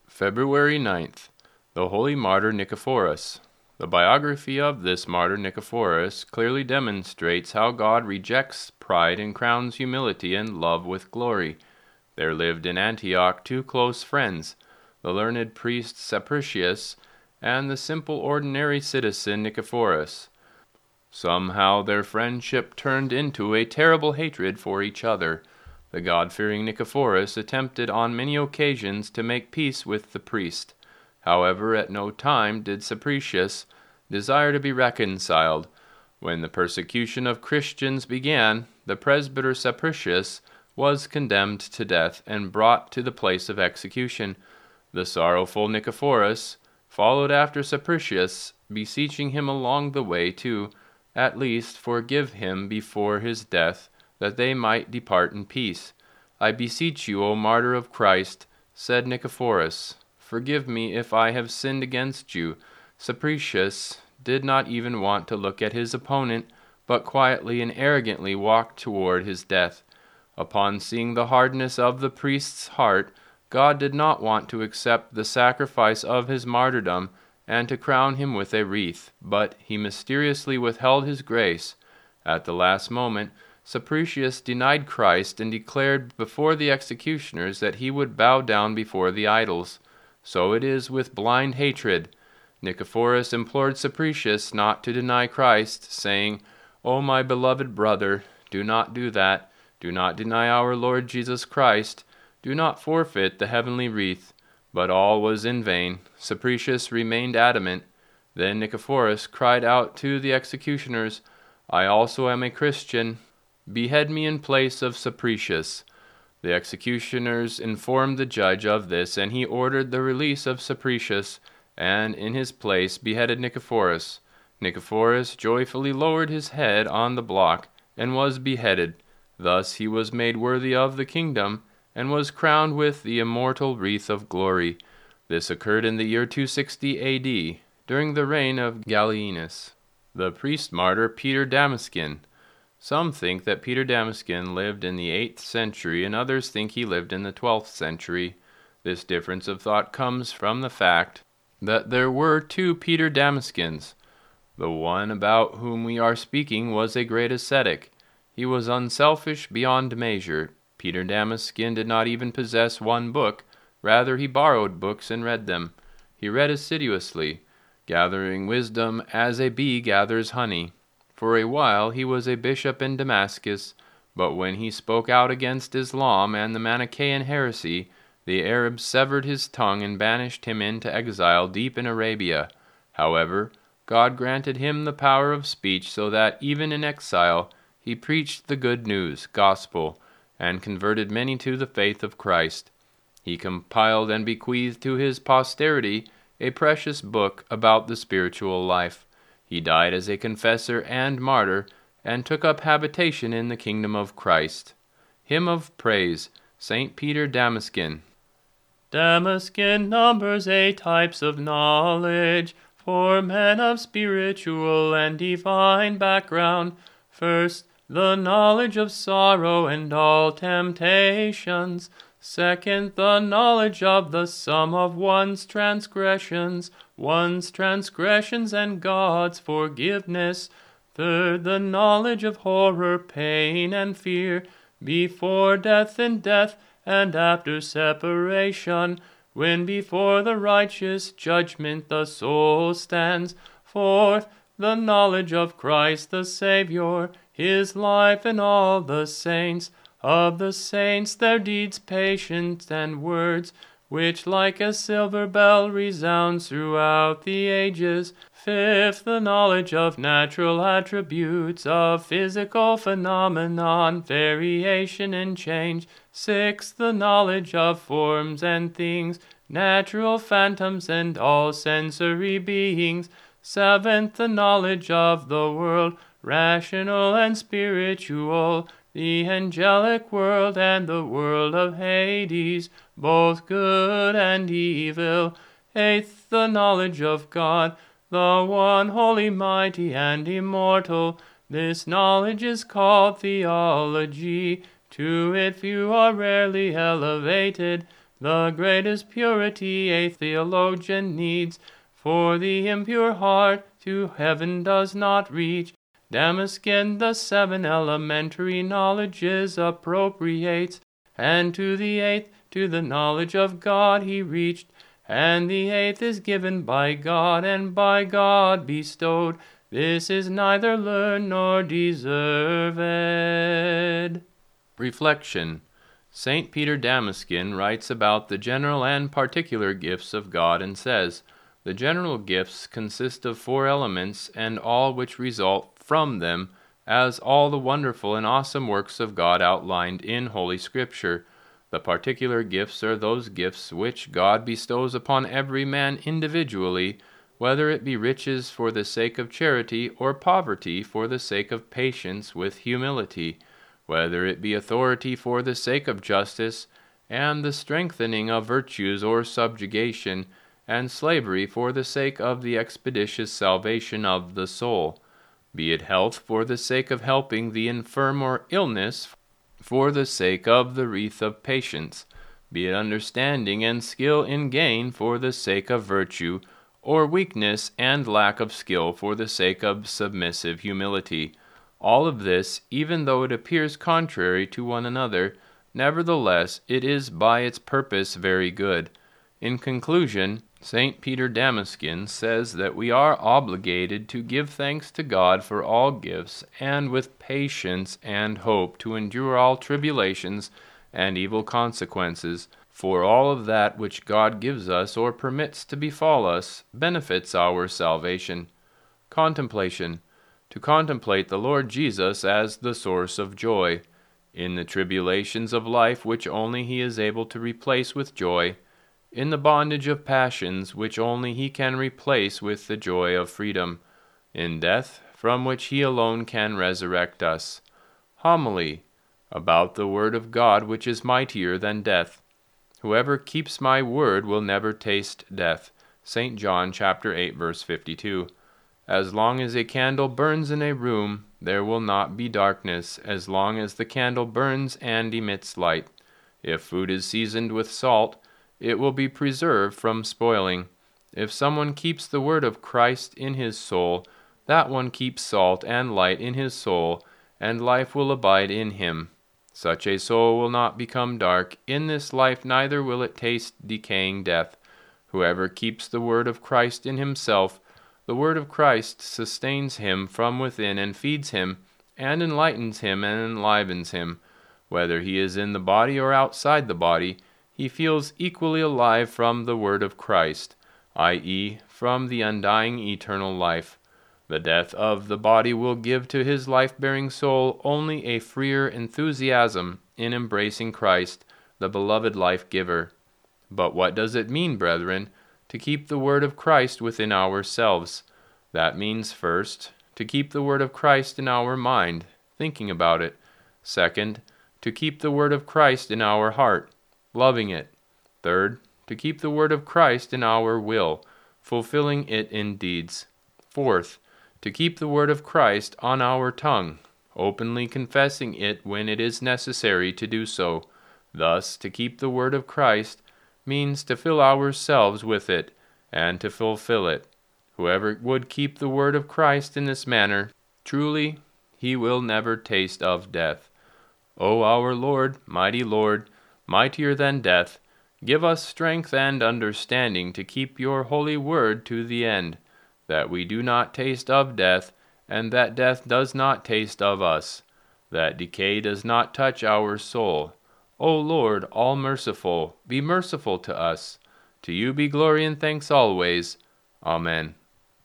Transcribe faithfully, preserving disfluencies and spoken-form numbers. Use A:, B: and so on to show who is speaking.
A: February ninth. The Holy Martyr Nicephorus. The biography of this martyr Nicephorus clearly demonstrates how God rejects pride and crowns humility and love with glory. There lived in Antioch two close friends, the learned priest Sapricius and the simple ordinary citizen Nicephorus. Somehow their friendship turned into a terrible hatred for each other. The God-fearing Nicephorus attempted on many occasions to make peace with the priest. However, at no time did Sapricius desire to be reconciled. When the persecution of Christians began, the presbyter Sapricius was condemned to death and brought to the place of execution. The sorrowful Nicephorus followed after Sapricius, beseeching him along the way to, at least, forgive him before his death, that they might depart in peace. "I beseech you, O martyr of Christ," said Nicephorus, "forgive me if I have sinned against you." Sapricius did not even want to look at his opponent, but quietly and arrogantly walked toward his death. Upon seeing the hardness of the priest's heart, God did not want to accept the sacrifice of his martyrdom and to crown him with a wreath, but he mysteriously withheld his grace. At the last moment, Sapricius denied Christ and declared before the executioners that he would bow down before the idols. So it is with blind hatred. Nicephorus implored Sapricius not to deny Christ, saying, "O my beloved brother, do not do that. Do not deny our Lord Jesus Christ. Do not forfeit the heavenly wreath." But all was in vain. Sapricius remained adamant. Then Nicephorus cried out to the executioners, "I also am a Christian. Behead me in place of Sapricius." The executioners informed the judge of this, and he ordered the release of Sapricius, and in his place beheaded Nicephorus. Nicephorus joyfully lowered his head on the block, and was beheaded. Thus he was made worthy of the kingdom, and was crowned with the immortal wreath of glory. This occurred in the year two sixty A D, during the reign of Gallienus. The priest-martyr Peter Damaskind. Some think that Peter Damaskind lived in the eighth century, and others think he lived in the twelfth century. This difference of thought comes from the fact that there were two Peter Damaskinds. The one about whom we are speaking was a great ascetic. He was unselfish beyond measure. Peter Damaskind did not even possess one book. Rather, he borrowed books and read them. He read assiduously, gathering wisdom as a bee gathers honey. For a while he was a bishop in Damascus, but when he spoke out against Islam and the Manichaean heresy, the Arabs severed his tongue and banished him into exile deep in Arabia. However, God granted him the power of speech, so that even in exile he preached the good news, gospel, and converted many to the faith of Christ. He compiled and bequeathed to his posterity a precious book about the spiritual life. He died as a confessor and martyr, and took up habitation in the kingdom of Christ. Hymn of Praise, Saint Peter Damaskind.
B: Damaskind numbers eight types of knowledge for men of spiritual and divine background. First, the knowledge of sorrow and all temptations. Second, the knowledge of the sum of one's transgressions, one's transgressions and God's forgiveness. Third, the knowledge of horror, pain, and fear, before death and death, and after separation, when before the righteous judgment the soul stands. Fourth, the knowledge of Christ the Savior, his life and all the saints, of the saints their deeds, patience, and words, which like a silver bell resounds throughout the ages. Fifth, the knowledge of natural attributes, of physical phenomenon, variation and change. Sixth, the knowledge of forms and things, natural phantoms and all sensory beings. Seventh, the knowledge of the world, rational and spiritual, the angelic world and the world of Hades, both good and evil. Eighth, the knowledge of God, the one holy, mighty, and immortal. This knowledge is called theology. To it few are rarely elevated. The greatest purity a theologian needs, for the impure heart to heaven does not reach. Damascene the seven elementary knowledges appropriates, and to the eighth, to the knowledge of God he reached. And the eighth is given by God, and by God bestowed. This is neither learned nor deserved.
A: Reflection. Saint Peter Damascene writes about the general and particular gifts of God and says, "The general gifts consist of four elements and all which result from them, as all the wonderful and awesome works of God outlined in Holy Scripture. The particular gifts are those gifts which God bestows upon every man individually, whether it be riches for the sake of charity or poverty for the sake of patience with humility, whether it be authority for the sake of justice and the strengthening of virtues or subjugation, and slavery for the sake of the expeditious salvation of the soul, be it health for the sake of helping the infirm or illness for the sake of the wreath of patience, be it understanding and skill in gain for the sake of virtue, or weakness and lack of skill for the sake of submissive humility. All of this, even though it appears contrary to one another, nevertheless it is by its purpose very good." In conclusion, Saint Peter Damascene says that we are obligated to give thanks to God for all gifts, and with patience and hope to endure all tribulations and evil consequences, for all of that which God gives us or permits to befall us benefits our salvation. Contemplation. To contemplate the Lord Jesus as the source of joy, in the tribulations of life which only He is able to replace with joy, in the bondage of passions which only He can replace with the joy of freedom, in death from which He alone can resurrect us. Homily about the Word of God which is mightier than death. Whoever keeps my word will never taste death. Saint John chapter eight verse fifty-two. As long as a candle burns in a room, there will not be darkness, as long as the candle burns and emits light. If food is seasoned with salt, it will be preserved from spoiling. If someone keeps the word of Christ in his soul, that one keeps salt and light in his soul, and life will abide in him. Such a soul will not become dark in this life, neither will it taste decaying death. Whoever keeps the word of Christ in himself, the word of Christ sustains him from within and feeds him, and enlightens him and enlivens him. Whether he is in the body or outside the body, he feels equally alive from the word of Christ, that is, from the undying eternal life. The death of the body will give to his life-bearing soul only a freer enthusiasm in embracing Christ, the beloved life-giver. But what does it mean, brethren, to keep the word of Christ within ourselves? That means, first, to keep the word of Christ in our mind, thinking about it. Second, to keep the word of Christ in our heart, loving it. Third, to keep the word of Christ in our will, fulfilling it in deeds. Fourth, to keep the word of Christ on our tongue, openly confessing it when it is necessary to do so. Thus, to keep the word of Christ means to fill ourselves with it, and to fulfill it. Whoever would keep the word of Christ in this manner, truly he will never taste of death. O our Lord, mighty Lord, mightier than death, give us strength and understanding to keep your holy word to the end, that we do not taste of death, and that death does not taste of us, that decay does not touch our soul. O Lord, all merciful, be merciful to us. To you be glory and thanks always. Amen.